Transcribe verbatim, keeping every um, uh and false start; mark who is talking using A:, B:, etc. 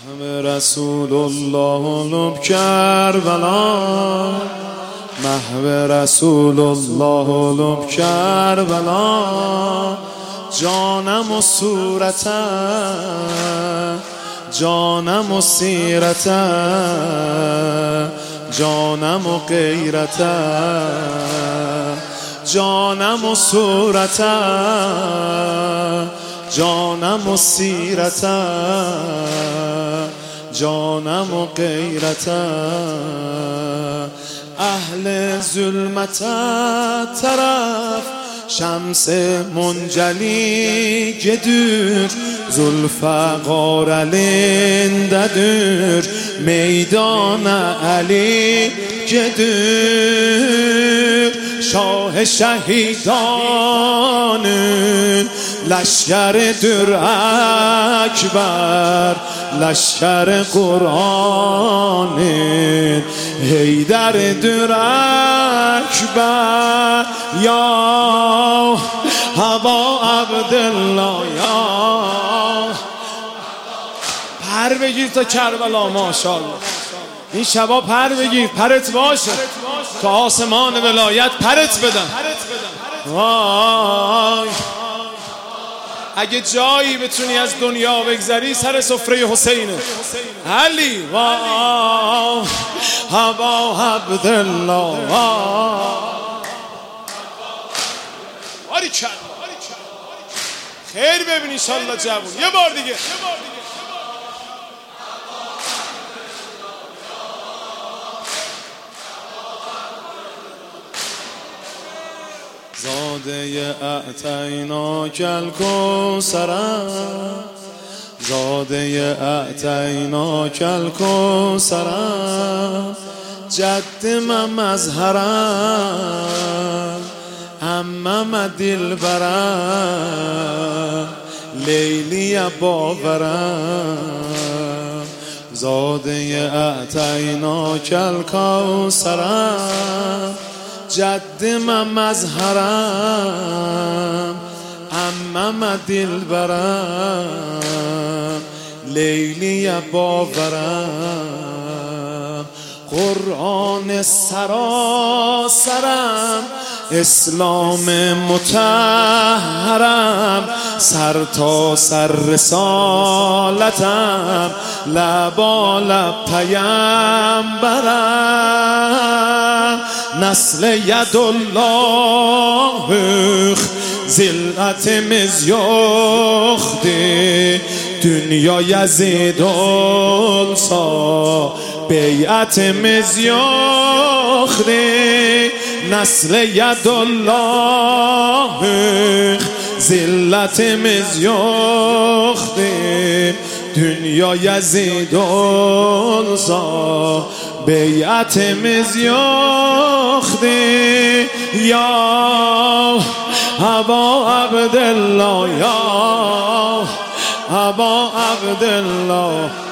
A: محو رسول الله لب کربلا، محو رسول الله لب کربلا، جانم و صورتم، جانم و سیرتم، جانم و غیرتم، جانم و صورتم، جانم و سیرتم، جانم و غیرتم. اهل ظلمت طرف شمس منجلی گدور، ذوالفقار النددور میدان علی گدور. شاه شهیدان لشکر در اکبر، لشکر قرآن حیدر در اکبر. یا ابا عبدالله، یا پر بگیر تا کربلا. ماشاءالله این شبا پر بگیر، پرت باشه تا آسمان ولایت پرت بدن. وای اگه جایی بتونی از دنیا بگذری سر سفره حسینه علی. وای ابا عبدالله، باری کرد خیر ببین انشالله جوون. یه بار دیگه. زاده اعطیناک الکوثرم، زاده اعطیناک الکوثرم، جد من مظهرم، عمم دلبرم، لیلی باورم. زاده اعطیناک الکوثرم، جد من مظهرم، عمم دلبرم، لیلی باورم. قرآن سراسرم، اسلام مطهرم، سر تا سر رسالتم، لبالب پیمبرم. نسل یدالله زلت مزیاخته، دنیا یزید السا بیعت مزیاخته. نسل یدالله زلت مزیاخته، دنیا یزید السا بیعت مزیاخته. یا ابا عبدالله، یا ابا عبدالله.